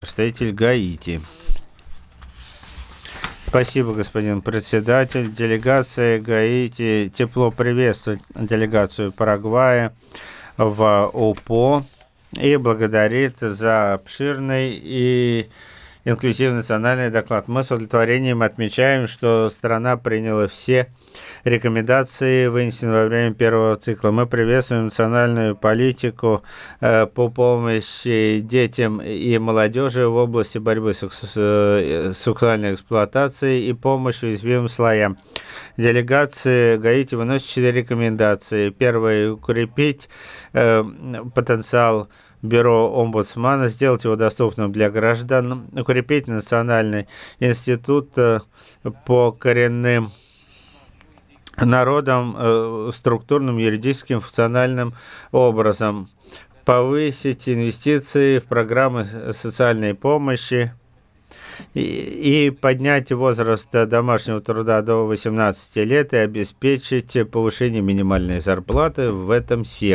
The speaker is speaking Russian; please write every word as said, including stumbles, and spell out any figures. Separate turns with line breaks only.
Представитель Гаити. Спасибо, господин председатель. Делегация Гаити тепло приветствует делегацию Парагвая в ОПО и благодарит за обширный и инклюзивный национальный доклад. Мы с удовлетворением отмечаем, что страна приняла все рекомендации, вынесенные во время первого цикла. Мы приветствуем национальную политику э, по помощи детям и молодежи в области борьбы с сексу- сексуальной эксплуатацией и помощи уязвимым слоям. Делегация Гаити выносит четыре рекомендации. Первое — укрепить э, потенциал Бюро омбудсмана, сделать его доступным для граждан, укрепить Национальный институт э, по коренным народам э, структурным, юридическим, функциональным образом, повысить инвестиции в программы социальной помощи и, и поднять возраст домашнего труда до восемнадцати лет и обеспечить повышение минимальной зарплаты в этом секторе.